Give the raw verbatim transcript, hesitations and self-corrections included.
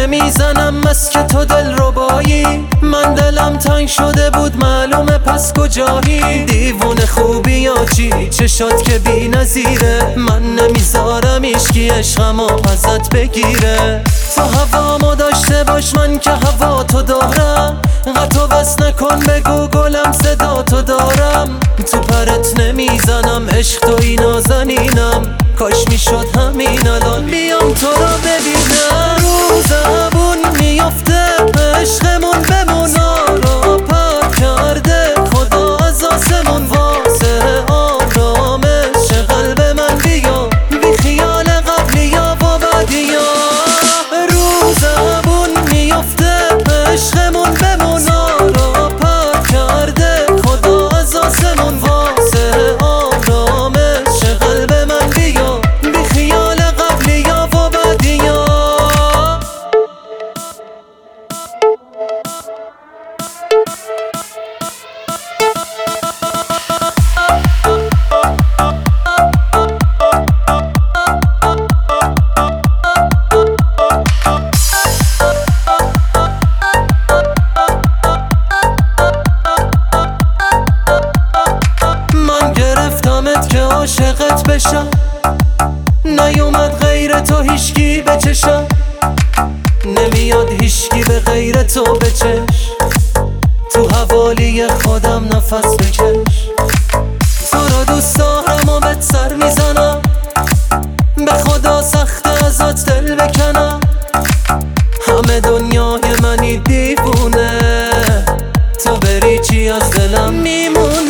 نمیزنم بس که تو دل ربایی. من دلم تنگ شده بود معلومه پس کجایی. دیوونه خوبی یا چی چشات که بی نظیره. من نمیذارم ایشکی عشقمو ازت بگیره. تو هوامو داشته باش من که هوا تو دارم. قطع و بس نکن بگو گلم صدا تو دارم. تو پرت نمیزنم عشق توی نازنینم. کاش میشد همین الان بیام تو رو ببینم. رو زبون میفته عشقمون بمونا رو پر کرده خدا از آسمون. واسه آرامش قلب من بیا بی خیال قبلیا و بعدیا. رو زبون میفته عشقمون بمونا رو پر کرده خدا از آسمون. واسه آرامش قلب من بیا بی خیال قبلیا و بعدیا. من گرفتمت که عاشقت بشم. نیومد غیر تو هیشکی به چشم. نمیاد هیشکی به غیر تو به چش. تو حوالی خودم نفس بکش. تو رو دوست دارم و بهت سر میزنم. به خدا سخت ازت دل بکنم. همه دنیای منی دیوونه. تو بری چی از دلم میمونه.